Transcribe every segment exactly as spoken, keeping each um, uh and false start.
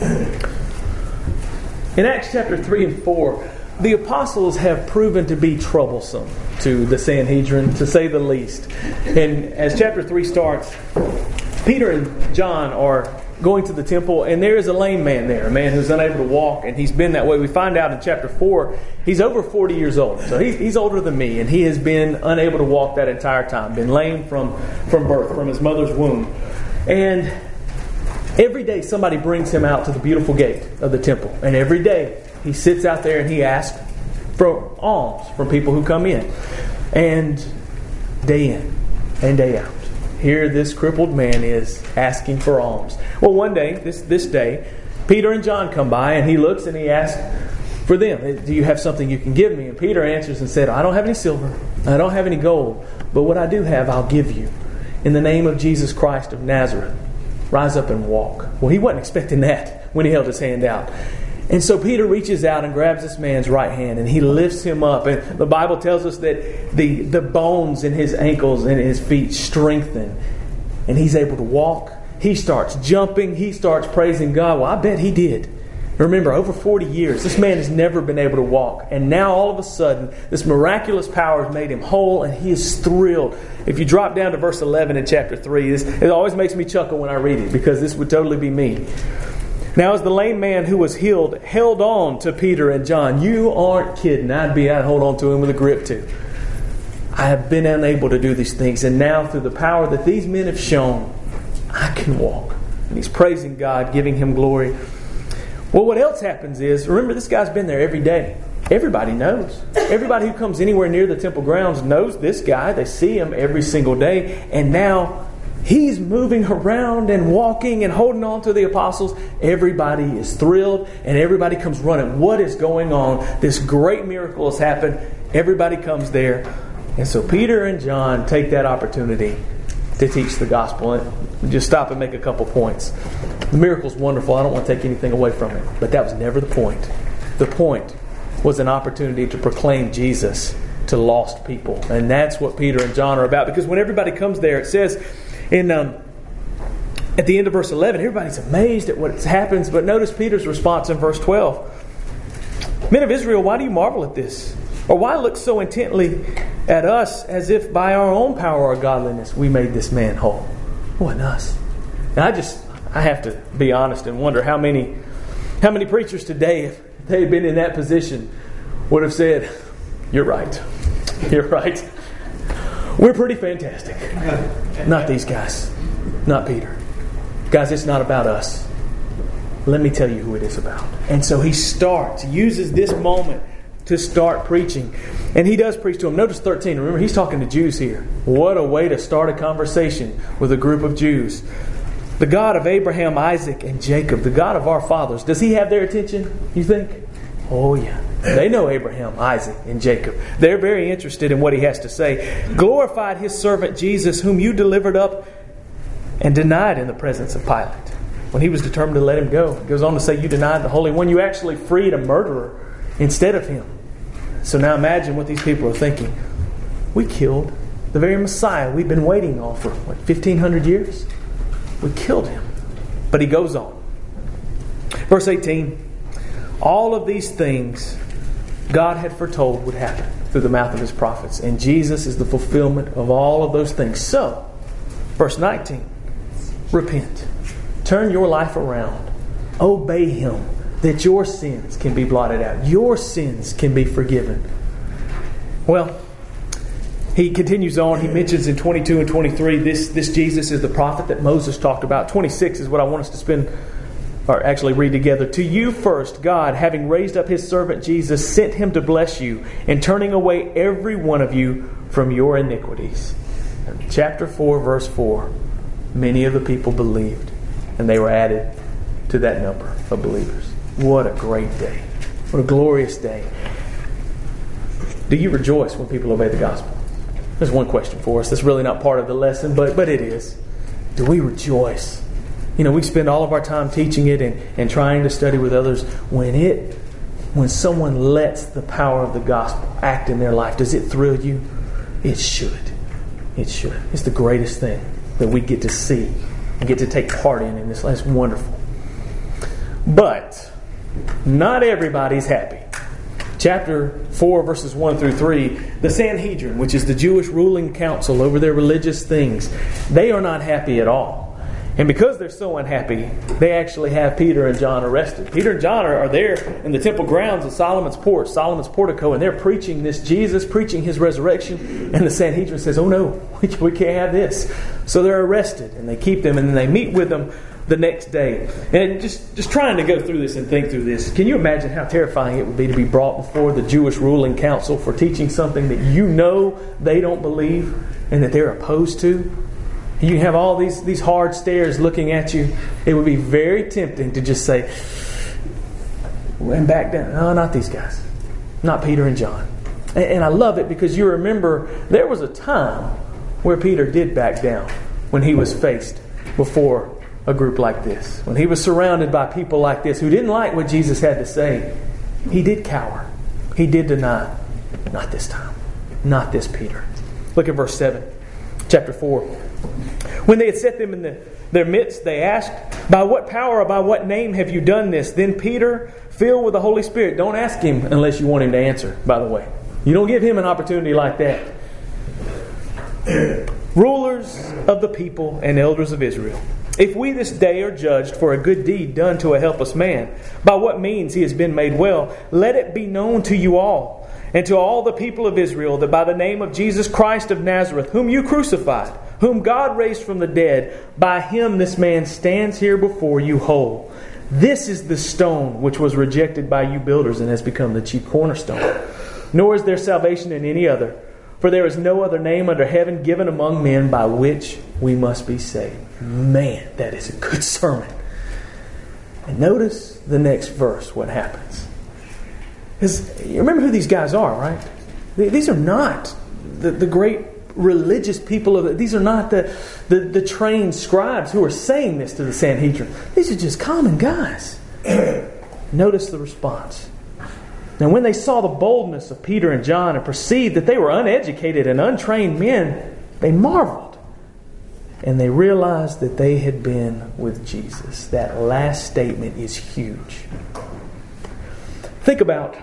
In Acts chapter three and four, the apostles have proven to be troublesome to the Sanhedrin, to say the least. And as chapter three starts, Peter and John are going to the temple, and there is a lame man there, a man who's unable to walk, and he's been that way. We find out in chapter four, he's over forty years old. So he's, he's older than me, and he has been unable to walk that entire time, been lame from, from birth, from his mother's womb. And every day somebody brings him out to the beautiful gate of the temple, and every day he sits out there and he asks for alms from people who come in. And day in and day out, here this crippled man is asking for alms. Well, one day, this, this day, Peter and John come by, and he looks and he asks for them. Do you have something you can give me? And Peter answers and said, I don't have any silver, I don't have any gold, but what I do have I'll give you. In the name of Jesus Christ of Nazareth, rise up and walk. Well, he wasn't expecting that when he held his hand out. And so Peter reaches out and grabs this man's right hand, and he lifts him up. And the Bible tells us that the, the bones in his ankles and his feet strengthen, and he's able to walk. He starts jumping. He starts praising God. Well, I bet he did. Remember, over forty years, this man has never been able to walk. And now all of a sudden, this miraculous power has made him whole, and he is thrilled. If you drop down to verse eleven in chapter three, this, it always makes me chuckle when I read it, because this would totally be me. Now as the lame man who was healed held on to Peter and John, you aren't kidding. I'd be, I'd hold on to him with a grip too. I have been unable to do these things, and now through the power that these men have shown, I can walk. And he's praising God, giving him glory. Well, what else happens is, remember, this guy's been there every day. Everybody knows. Everybody who comes anywhere near the temple grounds knows this guy. They see him every single day. And now he's moving around and walking and holding on to the apostles. Everybody is thrilled, and everybody comes running. What is going on? This great miracle has happened. Everybody comes there. And so Peter and John take that opportunity to teach the gospel. And just stop and make a couple points. The miracle's wonderful. I don't want to take anything away from it. But that was never the point. The point was an opportunity to proclaim Jesus to lost people. And that's what Peter and John are about. Because when everybody comes there, it says in um, at the end of verse eleven, everybody's amazed at what happens. But notice Peter's response in verse twelve. Men of Israel, why do you marvel at this? Or why look so intently at us as if by our own power or godliness we made this man whole? It wasn't us. And I just, I have to be honest and wonder how many how many preachers today, if they had been in that position, would have said, you're right. You're right. We're pretty fantastic. Not these guys. Not Peter. Guys, it's not about us. Let me tell you who it is about. And so he starts, he uses this moment to start preaching. And he does preach to them. Notice thirteen. Remember, he's talking to Jews here. What a way to start a conversation with a group of Jews. The God of Abraham, Isaac, and Jacob, the God of our fathers. Does he have their attention, you think? Oh, yeah. They know Abraham, Isaac, and Jacob. They're very interested in what he has to say. Glorified his servant Jesus, whom you delivered up and denied in the presence of Pilate. When he was determined to let him go, he goes on to say, you denied the Holy One. You actually freed a murderer instead of him. So now imagine what these people are thinking. We killed the very Messiah we've been waiting on for, what, fifteen hundred years? We killed him. But he goes on. Verse eighteen. All of these things God had foretold would happen through the mouth of his prophets. And Jesus is the fulfillment of all of those things. So, verse nineteen. Repent. Turn your life around. Obey him, that your sins can be blotted out. Your sins can be forgiven. Well, he continues on. He mentions in twenty-two and twenty-three, this, this Jesus is the prophet that Moses talked about. twenty-six is what I want us to spend, or actually read together. To you first, God, having raised up his servant Jesus, sent him to bless you, and turning away every one of you from your iniquities. Chapter four, verse four. Many of the people believed, and they were added to that number of believers. What a great day. What a glorious day. Do you rejoice when people obey the gospel? There's one question for us. That's really not part of the lesson, but, but it is. Do we rejoice? You know, we spend all of our time teaching it and, and trying to study with others. When it, when someone lets the power of the gospel act in their life, does it thrill you? It should. It should. It's the greatest thing that we get to see and get to take part in in this life. It's wonderful. But not everybody's happy. Chapter four, verses one through three, the Sanhedrin, which is the Jewish ruling council over their religious things, they are not happy at all. And because they're so unhappy, they actually have Peter and John arrested. Peter and John are, are there in the temple grounds of Solomon's porch, Solomon's portico, and they're preaching this Jesus, preaching His resurrection. And the Sanhedrin says, oh no, we, we can't have this. So they're arrested, and they keep them, and then they meet with them the next day. And just, just trying to go through this and think through this, can you imagine how terrifying it would be to be brought before the Jewish ruling council for teaching something that you know they don't believe and that they're opposed to? You have all these, these hard stares looking at you. It would be very tempting to just say, and back down. No, not these guys. Not Peter and John. And, and I love it because you remember there was a time where Peter did back down when he was faced before a group like this. When he was surrounded by people like this who didn't like what Jesus had to say, he did cower. He did deny. Not this time. Not this Peter. Look at verse seven. Chapter four. When they had set them in the, their midst, they asked, by what power or by what name have you done this? Then Peter, filled with the Holy Spirit, don't ask him unless you want him to answer, by the way. You don't give him an opportunity like that. Rulers of the people and elders of Israel, if we this day are judged for a good deed done to a helpless man, by what means he has been made well, let it be known to you all, and to all the people of Israel, that by the name of Jesus Christ of Nazareth, whom you crucified, whom God raised from the dead, by Him this man stands here before you whole. This is the stone which was rejected by you builders and has become the chief cornerstone. Nor is there salvation in any other, for there is no other name under heaven given among men by which we must be saved. Man, that is a good sermon. And notice the next verse, what happens. Because you remember who these guys are, right? These are not the, the great religious people of it. These are not the, the, the trained scribes who are saying this to the Sanhedrin. These are just common guys. Notice the response. Now when they saw the boldness of Peter and John and perceived that they were uneducated and untrained men, they marveled. And they realized that they had been with Jesus. That last statement is huge. Think about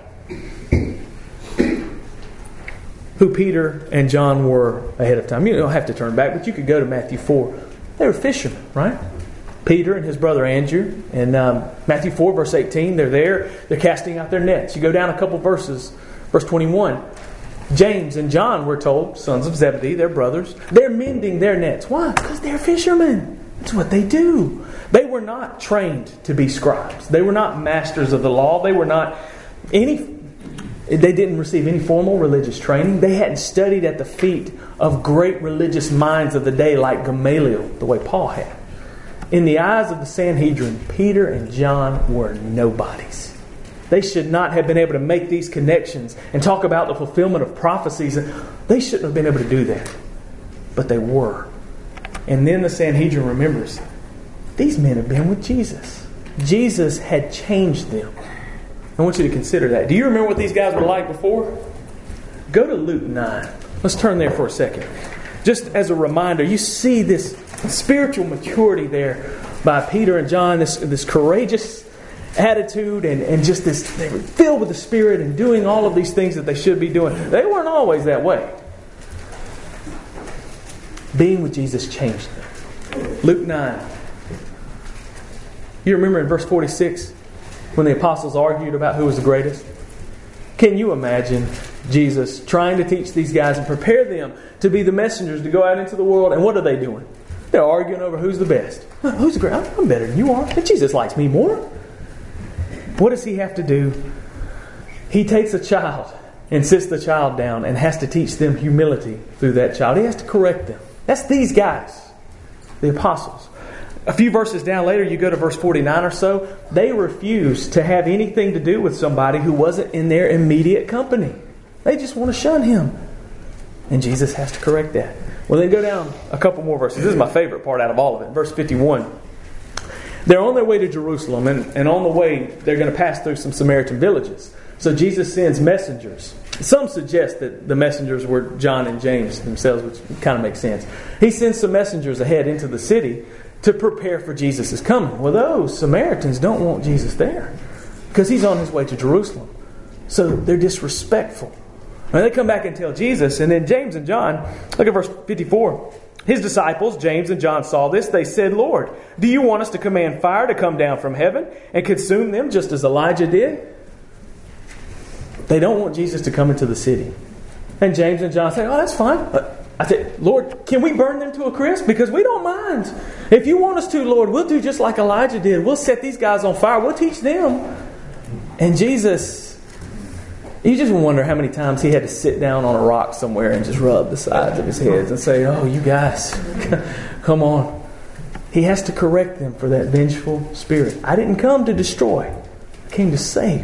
who Peter and John were ahead of time. You don't have to turn back, but you could go to Matthew four. They were fishermen, right? Peter and his brother Andrew. And um, Matthew four, verse eighteen, they're there. They're casting out their nets. You go down a couple verses. Verse twenty-one. James and John, we're told, sons of Zebedee, they're brothers. They're mending their nets. Why? Because they're fishermen. That's what they do. They were not trained to be scribes. They were not masters of the law. They were not any... They didn't receive any formal religious training. They hadn't studied at the feet of great religious minds of the day like Gamaliel, the way Paul had. In the eyes of the Sanhedrin, Peter and John were nobodies. They should not have been able to make these connections and talk about the fulfillment of prophecies. They shouldn't have been able to do that. But they were. And then the Sanhedrin remembers, these men have been with Jesus. Jesus had changed them. I want you to consider that. Do you remember what these guys were like before? Go to Luke nine. Let's turn there for a second. Just as a reminder, you see this spiritual maturity there by Peter and John, this, this courageous attitude and, and just this, they were filled with the Spirit and doing all of these things that they should be doing. They weren't always that way. Being with Jesus changed them. Luke nine. You remember in verse forty-six when the apostles argued about who was the greatest? Can you imagine Jesus trying to teach these guys and prepare them to be the messengers to go out into the world? And what are they doing? They're arguing over who's the best. Who's the greatest? I'm better than you are. And Jesus likes me more. What does he have to do? He takes a child and sits the child down and has to teach them humility through that child. He has to correct them. That's these guys, the apostles. A few verses down later, you go to verse forty-nine or so. They refused to have anything to do with somebody who wasn't in their immediate company. They just want to shun him. And Jesus has to correct that. Well, then go down a couple more verses. This is my favorite part out of all of it. Verse fifty-one. They're on their way to Jerusalem, and, and on the way, they're going to pass through some Samaritan villages. So Jesus sends messengers. Some suggest that the messengers were John and James themselves, which kind of makes sense. He sends some messengers ahead into the city to prepare for Jesus' coming. Well, those Samaritans don't want Jesus there because He's on His way to Jerusalem. So they're disrespectful. And they come back and tell Jesus. And then James and John, look at verse fifty-four. His disciples, James and John, saw this. They said, Lord, do you want us to command fire to come down from heaven and consume them just as Elijah did? They don't want Jesus to come into the city. And James and John say, oh, that's fine. I said, Lord, can we burn them to a crisp? Because we don't mind. If you want us to, Lord, we'll do just like Elijah did. We'll set these guys on fire. We'll teach them. And Jesus, you just wonder how many times He had to sit down on a rock somewhere and just rub the sides of His heads and say, oh, you guys, come on. He has to correct them for that vengeful spirit. I didn't come to destroy. I came to save.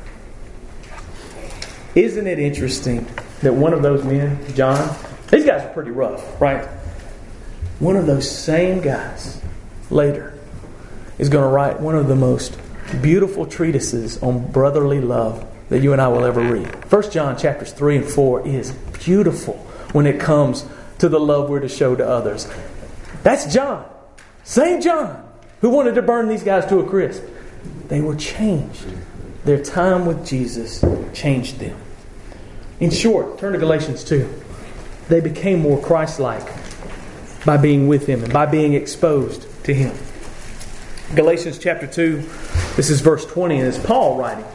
Isn't it interesting that one of those men, John, these guys are pretty rough, right? One of those same guys later is going to write one of the most beautiful treatises on brotherly love that you and I will ever read. First John chapters three and four is beautiful when it comes to the love we're to show to others. That's John. Same John who wanted to burn these guys to a crisp. They were changed. Their time with Jesus changed them. In short, turn to Galatians two. They became more Christ-like by being with Him and by being exposed to Him. Galatians chapter two, this is verse twenty, and it's Paul writing.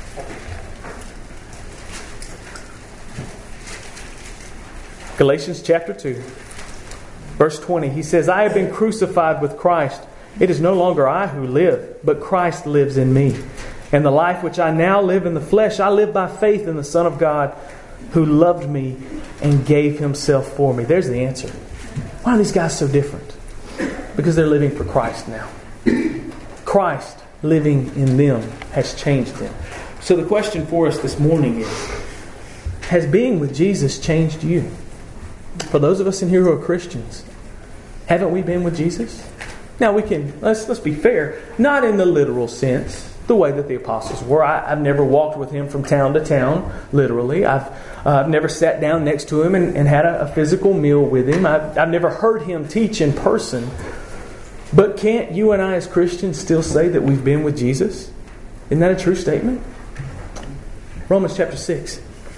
Galatians chapter two, verse twenty, he says, I have been crucified with Christ. It is no longer I who live, but Christ lives in me. And the life which I now live in the flesh, I live by faith in the Son of God, who loved me and gave Himself for me. There's the answer. Why are these guys so different? Because they're living for Christ now. Christ living in them has changed them. So the question for us this morning is, has being with Jesus changed you? For those of us in here who are Christians, haven't we been with Jesus? Now we can, let's let's be fair, not in the literal sense, the way that the apostles were. I, I've never walked with Him from town to town, literally. I've uh, I've never sat down next to Him and, and had a, a physical meal with Him. I've, I've never heard Him teach in person. But can't you and I as Christians still say that we've been with Jesus? Isn't that a true statement? Romans chapter six.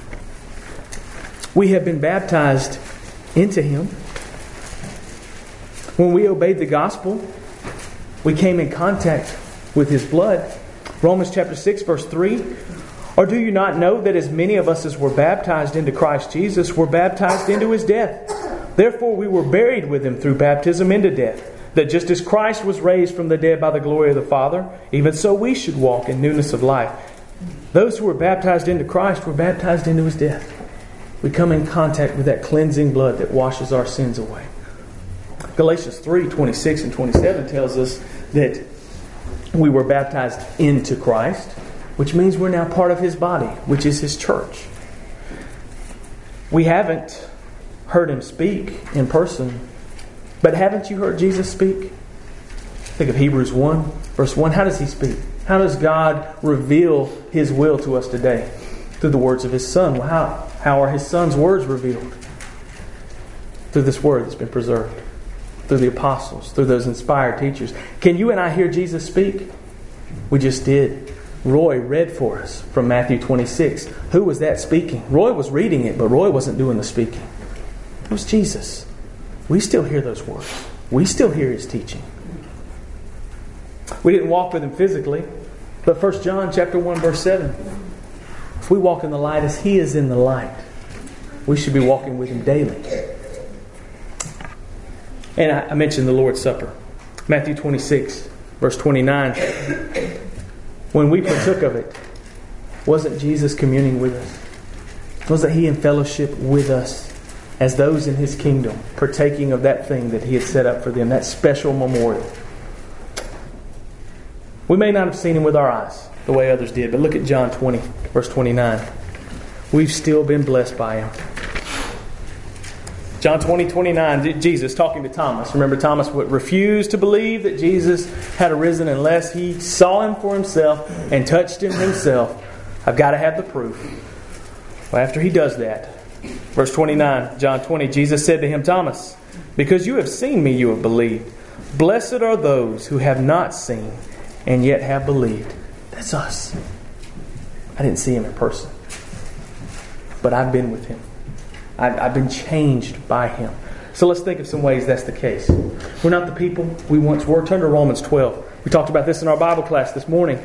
We have been baptized into Him. When we obeyed the gospel, we came in contact with His blood. Romans chapter six verse three. Or do you not know that as many of us as were baptized into Christ Jesus were baptized into His death? Therefore we were buried with Him through baptism into death, that just as Christ was raised from the dead by the glory of the Father, even so we should walk in newness of life. Those who were baptized into Christ were baptized into His death. We come in contact with that cleansing blood that washes our sins away. Galatians three twenty-six and twenty-seven tells us that we were baptized into Christ, which means we're now part of His body, which is His church. We haven't heard Him speak in person, but haven't you heard Jesus speak? Think of Hebrews one, verse one. How does He speak? How does God reveal His will to us today? Through the words of His Son. Well, how? How are His Son's words revealed? Through this Word that's been preserved. Through the apostles. Through those inspired teachers. Can you and I hear Jesus speak? We just did. Roy read for us from Matthew twenty-six. Who was that speaking? Roy was reading it, but Roy wasn't doing the speaking. It was Jesus. We still hear those words. We still hear His teaching. We didn't walk with Him physically, but First John chapter one verse seven. If we walk in the light as He is in the light, we should be walking with Him daily. And I, I mentioned the Lord's Supper. Matthew twenty-six verse twenty-nine. When we partook of it, wasn't Jesus communing with us? Wasn't He in fellowship with us as those in His kingdom, partaking of that thing that He had set up for them, that special memorial? We may not have seen Him with our eyes the way others did, but look at John twenty, verse twenty-nine. We've still been blessed by Him. John twenty, twenty-nine, Jesus talking to Thomas. Remember, Thomas would refuse to believe that Jesus had arisen unless he saw Him for himself and touched Him himself. I've got to have the proof. Well, after he does that, verse twenty-nine, John twenty, Jesus said to him, Thomas, because you have seen me, you have believed. Blessed are those who have not seen and yet have believed. That's us. I didn't see Him in person, but I've been with Him. I've, I've been changed by Him. So let's think of some ways that's the case. We're not the people we once were. Turn to Romans twelve. We talked about this in our Bible class this morning.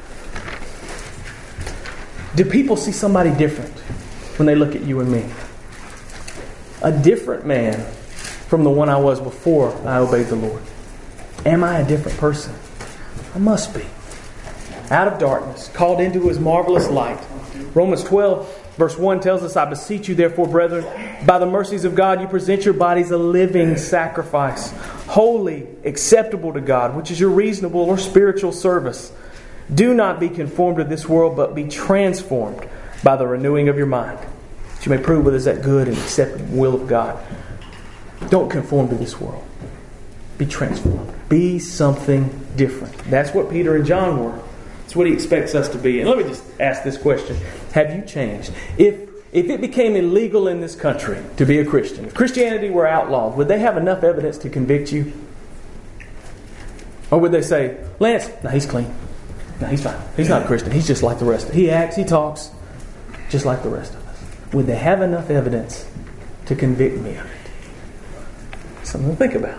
Do people see somebody different when they look at you and me? A different man from the one I was before I obeyed the Lord. Am I a different person? I must be. Out of darkness, called into His marvelous light. Romans twelve, verse one tells us, I beseech you therefore, brethren, by the mercies of God, you present your bodies a living sacrifice, holy, acceptable to God, which is your reasonable or spiritual service. Do not be conformed to this world, but be transformed by the renewing of your mind, that you may prove whether is that good and acceptable will of God. Don't conform to this world. Be transformed. Be something different. That's what Peter and John were. That's what he expects us to be. And let me just ask this question. Have you changed? If if it became illegal in this country to be a Christian, if Christianity were outlawed, would they have enough evidence to convict you? Or would they say, Lance, no, he's clean. No, he's fine. He's not a Christian. He's just like the rest of us. He acts, he talks, just like the rest of us. Would they have enough evidence to convict me of it? Something to think about.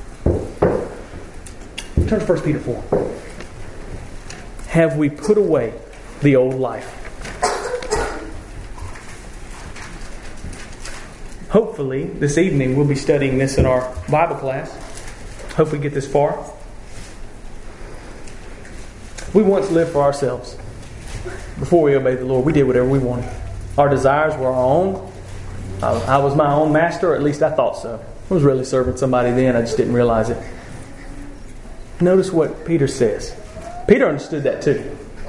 Turn to First Peter four. Have we put away the old life? Hopefully, this evening we'll be studying this in our Bible class. Hope we get this far. We once lived for ourselves. Before we obeyed the Lord, we did whatever we wanted. Our desires were our own. I, I was my own master, or at least I thought so. I was really serving somebody then, I just didn't realize it. Notice what Peter says. Peter understood that too.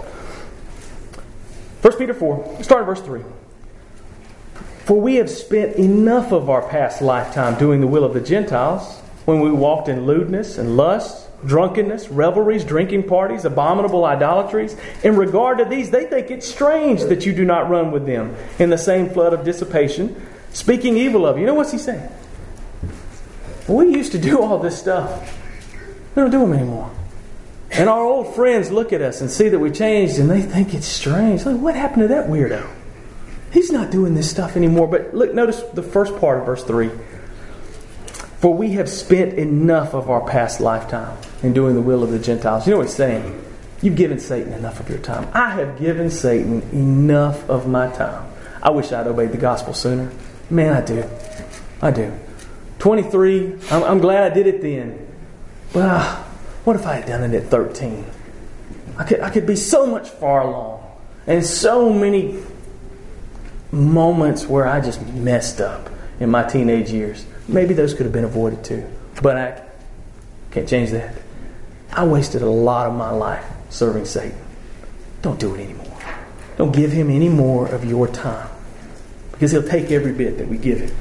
First Peter four, start at verse three. For we have spent enough of our past lifetime doing the will of the Gentiles, when we walked in lewdness and lust, drunkenness, revelries, drinking parties, abominable idolatries. In regard to these, they think it strange that you do not run with them in the same flood of dissipation, speaking evil of you. You know what's he saying? We used to do all this stuff. We don't do them anymore. And our old friends look at us and see that we changed, and they think it's strange. Like, what happened to that weirdo? He's not doing this stuff anymore. But look, notice the first part of verse three. For we have spent enough of our past lifetime in doing the will of the Gentiles. You know what he's saying? You've given Satan enough of your time. I have given Satan enough of my time. I wish I'd obeyed the gospel sooner. Man, I do. I do. twenty-three, I'm, I'm glad I did it then. But uh, what if I had done it at thirteen? I could, I could be so much far along. And so many moments where I just messed up in my teenage years. Maybe those could have been avoided too. But I can't change that. I wasted a lot of my life serving Satan. Don't do it anymore. Don't give him any more of your time. Because he'll take every bit that we give him.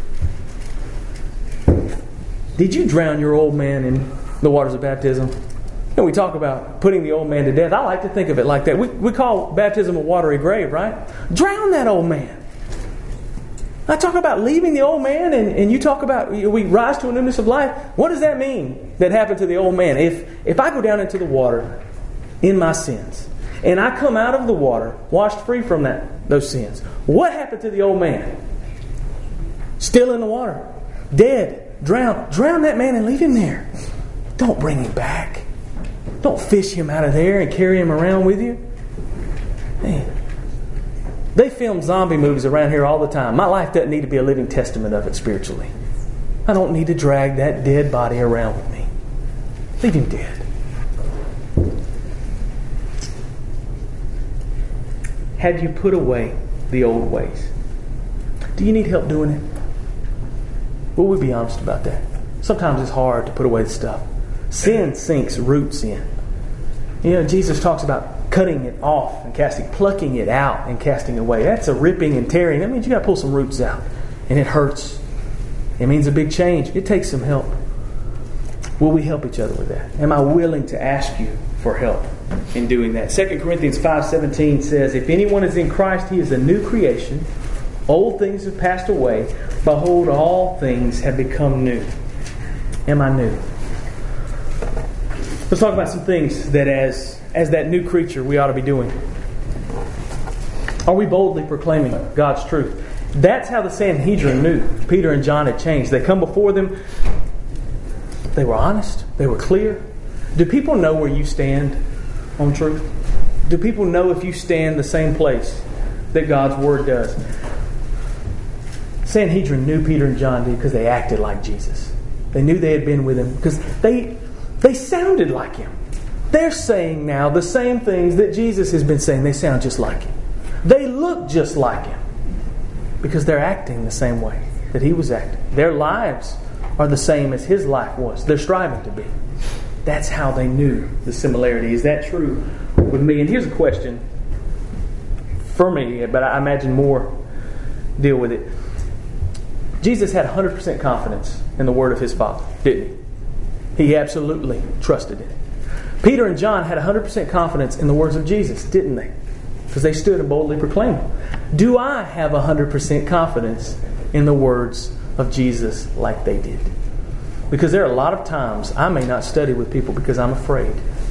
Did you drown your old man in the waters of baptism? You know, we talk about putting the old man to death. I like to think of it like that. We, we call baptism a watery grave, right? Drown that old man. I talk about leaving the old man, and, and you talk about we rise to a newness of life. What does that mean that happened to the old man? If if I go down into the water in my sins, and I come out of the water washed free from that those sins, what happened to the old man? Still in the water. Dead. Drown. Drown that man and leave him there. Don't bring him back. Don't fish him out of there and carry him around with you. Man. They film zombie movies around here all the time. My life doesn't need to be a living testament of it spiritually. I don't need to drag that dead body around with me. Leave him dead. Have you put away the old ways? Do you need help doing it? Will we be honest about that? Sometimes it's hard to put away the stuff. Sin sinks roots in. You know, Jesus talks about cutting it off and casting, plucking it out and casting away. That's a ripping and tearing. That means you got to pull some roots out. And it hurts. It means a big change. It takes some help. Will we help each other with that? Am I willing to ask you for help in doing that? Second Corinthians five seventeen says, if anyone is in Christ, he is a new creation. Old things have passed away. Behold, all things have become new. Am I new? Let's talk about some things that as, as that new creature we ought to be doing. Are we boldly proclaiming God's truth? That's how the Sanhedrin knew Peter and John had changed. They come before them. They were honest. They were clear. Do people know where you stand on truth? Do people know if you stand the same place that God's Word does? Sanhedrin knew Peter and John did because they acted like Jesus. They knew they had been with Him because they, they sounded like Him. They're saying now the same things that Jesus has been saying. They sound just like Him. They look just like Him because they're acting the same way that He was acting. Their lives are the same as His life was. They're striving to be. That's how they knew the similarity. Is that true with me? And here's a question for me, but I imagine more deal with it. Jesus had one hundred percent confidence in the Word of His Father, didn't He? He absolutely trusted it. Peter and John had one hundred percent confidence in the words of Jesus, didn't they? Because they stood and boldly proclaimed them. Do I have one hundred percent confidence in the words of Jesus like they did? Because there are a lot of times I may not study with people because I'm afraid.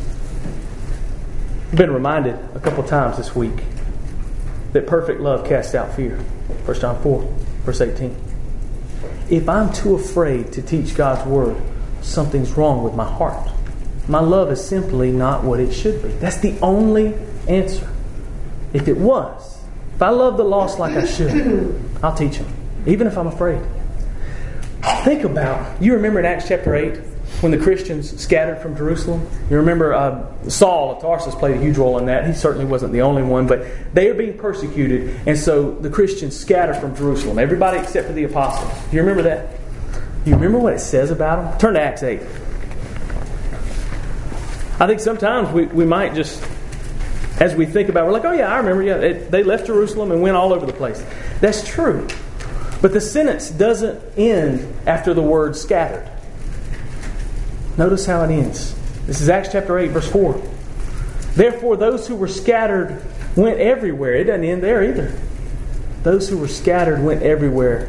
I've been reminded a couple times this week that perfect love casts out fear. First John four, verse eighteen. If I'm too afraid to teach God's Word, something's wrong with my heart. My love is simply not what it should be. That's the only answer. If it was, if I love the lost like I should, I'll teach them, even if I'm afraid. Think about, you remember in Acts chapter eight, when the Christians scattered from Jerusalem? You remember uh, Saul of Tarsus played a huge role in that. He certainly wasn't the only one, but they are being persecuted, and so the Christians scattered from Jerusalem. Everybody except for the apostles. Do you remember that? Do you remember what it says about them? Turn to Acts eight. I think sometimes we, we might just, as we think about it, we're like, oh yeah, I remember, yeah, it, they left Jerusalem and went all over the place. That's true. But the sentence doesn't end after the word scattered. Notice how it ends. This is Acts chapter eight, verse four. Therefore, those who were scattered went everywhere. It doesn't end there either. Those who were scattered went everywhere,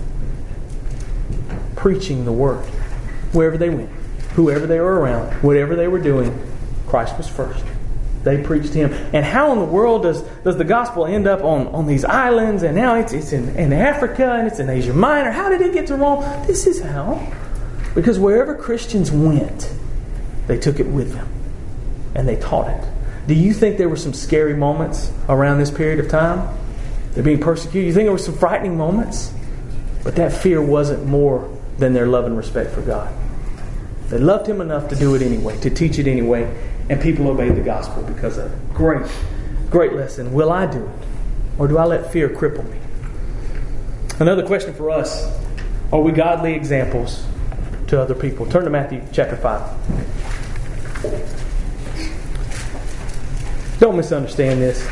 preaching the word. Wherever they went, whoever they were around, whatever they were doing, Christ was first. They preached Him. And how in the world does, does the gospel end up on, on these islands, and now it's, it's in, in Africa, and it's in Asia Minor? How did it get to Rome? This is how. Because wherever Christians went, they took it with them. And they taught it. Do you think there were some scary moments around this period of time? They're being persecuted. You think there were some frightening moments? But that fear wasn't more than their love and respect for God. They loved Him enough to do it anyway, to teach it anyway, and people obeyed the gospel because of it. Great, great lesson. Will I do it? Or do I let fear cripple me? Another question for us. Are we godly examples to other people? Turn to Matthew chapter five. Don't misunderstand this.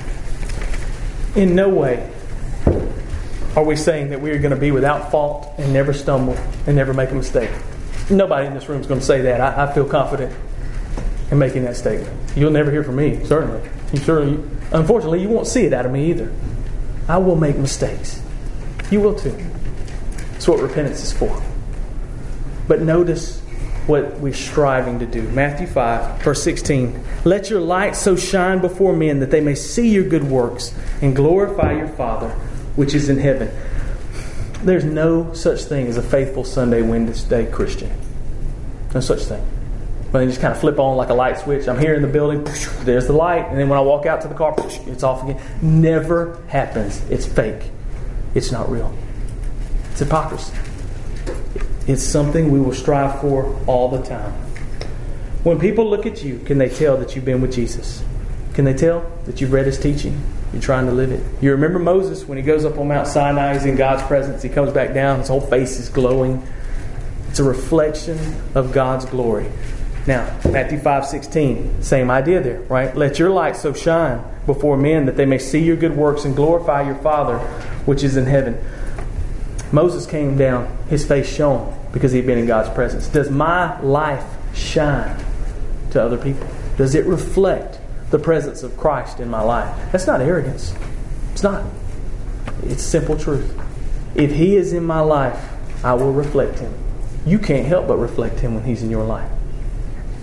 In no way are we saying that we are going to be without fault and never stumble and never make a mistake. Nobody in this room is going to say that. I, I feel confident in making that statement. You'll never hear from me, certainly. You certainly, unfortunately, you won't see it out of me either. I will make mistakes. You will too. That's what repentance is for. But notice what we're striving to do. Matthew five, verse sixteen. Let your light so shine before men that they may see your good works and glorify your Father which is in heaven. There's no such thing as a faithful Sunday, Wednesday Christian. No such thing. When they just kind of flip on like a light switch. I'm here in the building, there's the light, and then when I walk out to the car, it's off again. Never happens. It's fake. It's not real. It's hypocrisy. It's something we will strive for all the time. When people look at you, can they tell that you've been with Jesus? Can they tell that you've read His teaching? You're trying to live it. You remember Moses when he goes up on Mount Sinai, he's in God's presence, he comes back down, his whole face is glowing. It's a reflection of God's glory. Now, Matthew five sixteen, same idea there, right? Let your light so shine before men that they may see your good works and glorify your Father which is in heaven. Moses came down, his face shone because he'd been in God's presence. Does my life shine to other people? Does it reflect the presence of Christ in my life? That's not arrogance. It's not. It's simple truth. If He is in my life, I will reflect Him. You can't help but reflect Him when He's in your life.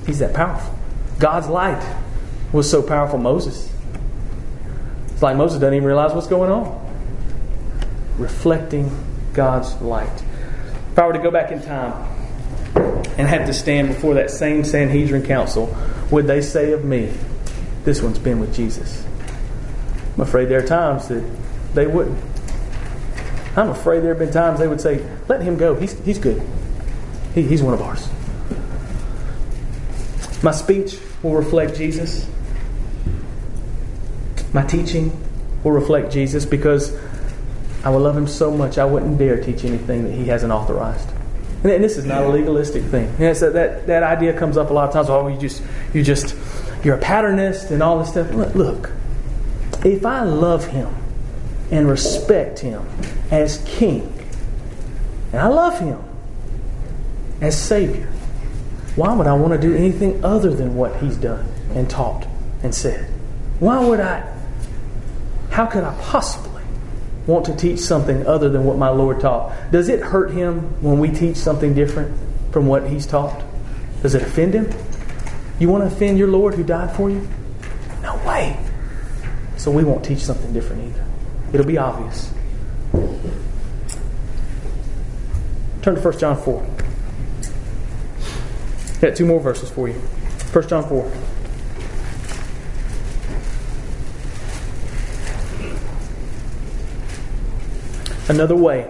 He's that powerful. God's light was so powerful, Moses. It's like Moses doesn't even realize what's going on. Reflecting God's light. If I were to go back in time and have to stand before that same Sanhedrin council, would they say of me, this one's been with Jesus? I'm afraid there are times that they wouldn't. I'm afraid there have been times they would say, let him go. He's, he's good. He, he's one of ours. My speech will reflect Jesus. My teaching will reflect Jesus, because I will love him so much I wouldn't dare teach anything that he hasn't authorized. And, and this is not a legalistic thing. You know, so that, that idea comes up a lot of times. Oh, you just, you just, you're a patternist and all this stuff. Look, look, if I love him and respect him as king, and I love him as Savior, why would I want to do anything other than what he's done and taught and said? Why would I? How could I possibly want to teach something other than what my Lord taught? Does it hurt him when we teach something different from what he's taught? Does it offend him? You want to offend your Lord who died for you? No way. So we won't teach something different either. It'll be obvious. Turn to First John four. Got two more verses for you. First John four. Another way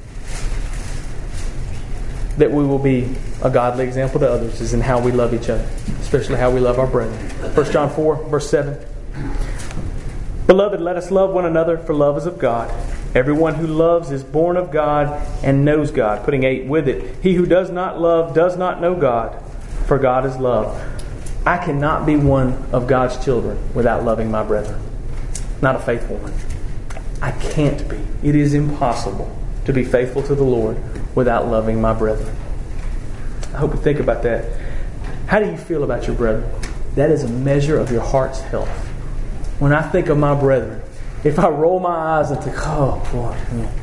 that we will be a godly example to others is in how we love each other, especially how we love our brethren. First John four, verse seven. Beloved, let us love one another, for love is of God. Everyone who loves is born of God and knows God. Putting eight with it. He who does not love does not know God, for God is love. I cannot be one of God's children without loving my brethren. Not a faithful one. I can't be. It is impossible to be faithful to the Lord without loving my brethren. I hope you think about that. How do you feel about your brethren? That is a measure of your heart's health. When I think of my brethren, if I roll my eyes and think, oh boy,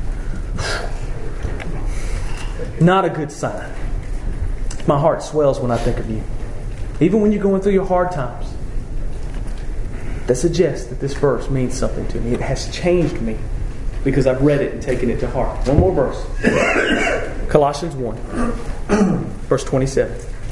not a good sign. My heart swells when I think of you. Even when you're going through your hard times. That suggests that this verse means something to me. It has changed me because I've read it and taken it to heart. One more verse. Colossians one, verse twenty-seven.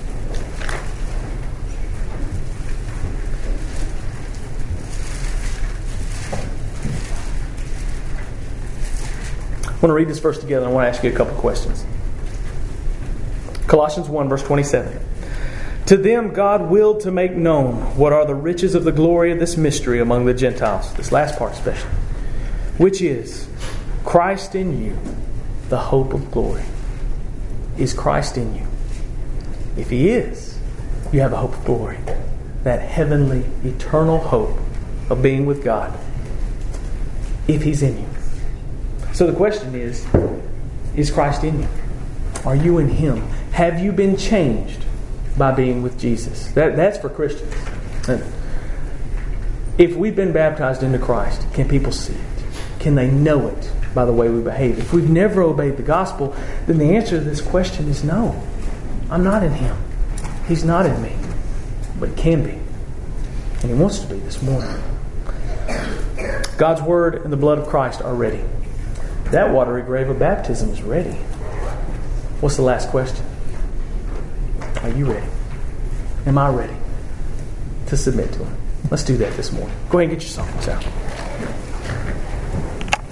I want to read this verse together and I want to ask you a couple questions. Colossians one, verse twenty-seven. To them God willed to make known what are the riches of the glory of this mystery among the Gentiles. This last part especially. Which is Christ in you, the hope of glory. Is Christ in you? If He is, you have a hope of glory. That heavenly, eternal hope of being with God. If He's in you. So the question is, is Christ in you? Are you in Him? Have you been changed by being with Jesus? That, that's for Christians. If we've been baptized into Christ, can people see it? Can they know it by the way we behave? If we've never obeyed the gospel, then the answer to this question is no. I'm not in Him. He's not in me. But He can be. And He wants to be this morning. God's Word and the blood of Christ are ready. That watery grave of baptism is ready. What's the last question? Are you ready? Am I ready to submit to Him? Let's do that this morning. Go ahead and get your songs out.